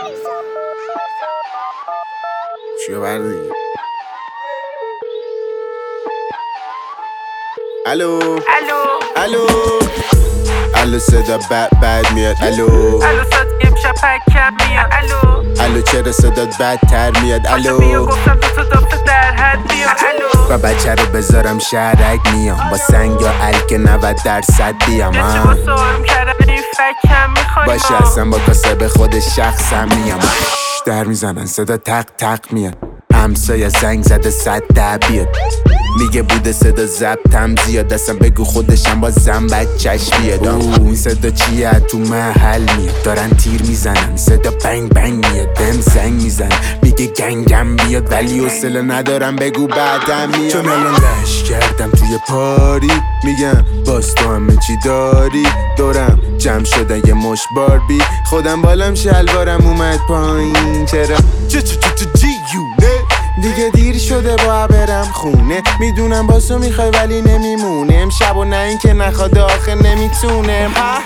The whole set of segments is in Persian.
چیو بردی؟ الو الو الو صدا بد میاد. الو صد امشب پکم میاد. الو چرا صدات بدتر میاد؟ الو گفتم دو تا دافته در حد بیاد. و بچه رو بذارم شهرک میام با سنگ یا الک 90% بیام. آروم کردم این فکم میخوای باشه اصلا با کاسب خود شخصم میام. در میزنن صدا تق تق میاد. همسایه زنگ زده 100 بیاد. میگه بوده صدا ضبطم زیاد. اصلا بگو خودشم با زن بچش بیاد. این صدا چیه تو محل میاد. دارن تیر میزنن صدا بنگ بنگ میاد. بهم زنگ میزن میگه گنگم بیاد. ولی حوصله ندارم بگو بعدم میاد. چون الان لش کردم توی پاری. میگم باز تو همه چی داری. دورم جمع شده یه مش باربی. خودم بالم شلوارم اومد پایین. چرا جیونه دیگه دیر شده با برم خونه. میدونم با تو میخوای ولی نمیمونه. امشب و نه این که نخواد آخه نمیتونه.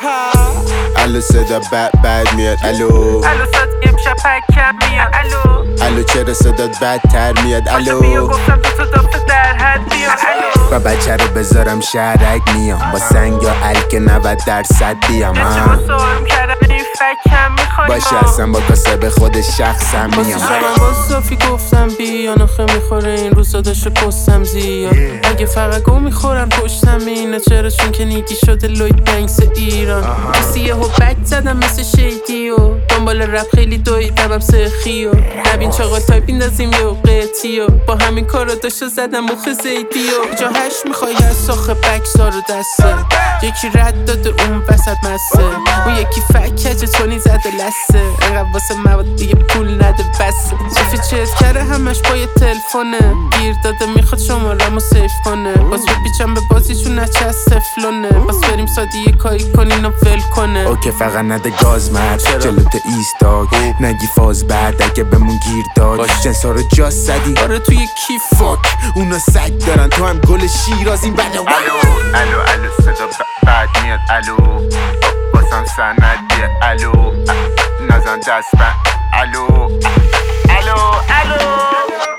الو صدا بد میاد. الو صد امشب پکم میاد. الو چرا صدات بدتر میاد؟ الو گفتم دو تا دافته در حد بیاد. و بچه رو بذارم شهرک میام با سنگ یا الک 90% بیام. آروم کردم این فکم میخوای باشه اصلا با کاسب خود شخصم میام. با صافی گفتم بیا نخه میخوره این روزا داشته پستم زیاد. اگه فقط گو میخورم پشتم اینه. چرا چون که نیگی شده لوید بنکس ایران. سیه و بک زدم مثل شیدی و دنبال رپ خیلی دویدم هم سخی و نبین چاقا تایپ اندازیم یه قطی و با همین کارا داشته زدم مخ زیدی و جا هشت میخوای از ساخه بکسا رو دسته. یکی رد داده اون وسط مسته. اون یکی فکجه تونی زده لسه. انقدر واسه مواد دیگه پول نده بسه. صفی چت کرده همش با یه تلفونه. گیر داده میخواد شمارمو سیف کنه. باز بپیچم به بازی چون نچه از سفلونه. باز بریم سادی یه کاری کنین و ول کنه. اوکی فقط نده گاز مرد جلوت ایستاد. نگی فاز بعد اگه بمون گیر داد. جنسا رو جا زدی آره توی کیف فاک. اونا سگ دارن تو هم گل شیراز این بده. الو صدا بد میاد. باسم سندیه. نزن دست الو